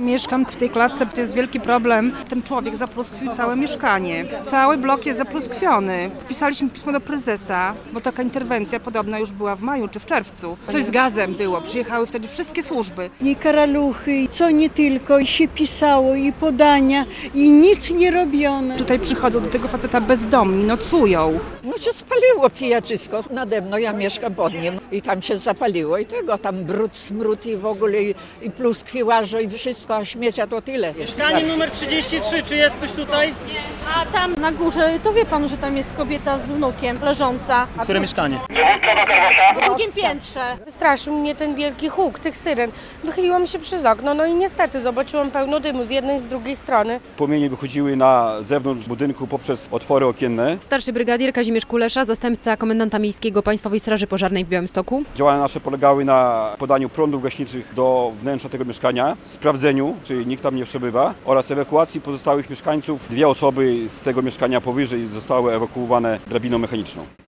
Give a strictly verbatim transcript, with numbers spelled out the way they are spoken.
Mieszkam w tej klatce, bo to jest wielki problem. Ten człowiek zapluskwił całe mieszkanie. Cały blok jest zapluskwiony. Pisaliśmy pismo do prezesa, bo taka interwencja podobna już była w maju czy w czerwcu. Coś z gazem było, przyjechały wtedy wszystkie służby. I karaluchy, i co nie tylko, i się pisało, i podania, i nic nie robiono. Tutaj przychodzą do tego faceta bezdomni, nocują. No się spaliło pijaczysko nade mną, ja mieszkam pod nim i tam się zapaliło i tego, tam brud, smród i w ogóle i, i pluskwiłażo i wszystko, a śmiecia to tyle. Mieszkanie numer trzydzieści trzy, czy jest ktoś tutaj? A tam na górze, to wie pan, że tam jest kobieta z wnukiem leżąca. A Które mieszkanie? w drugim piętrze. Wystraszył mnie ten wielki huk tych syren. Wychyliłam się przez okno, no i niestety zobaczyłam pełno dymu z jednej i z drugiej strony. Płomienie wychodziły na zewnątrz budynku poprzez otwory okienne. Starszy brygadier Kazimierz Kulesza, zastępca komendanta miejskiego Państwowej Straży Pożarnej w Białymstoku. Działania nasze polegały na podaniu prądów gaśniczych do wnętrza tego mieszkania, sprawdzeniu, czy nikt tam nie przebywa, oraz ewakuacji pozostałych mieszkańców. Dwie osoby z tego mieszkania powyżej zostały ewakuowane drabiną mechaniczną.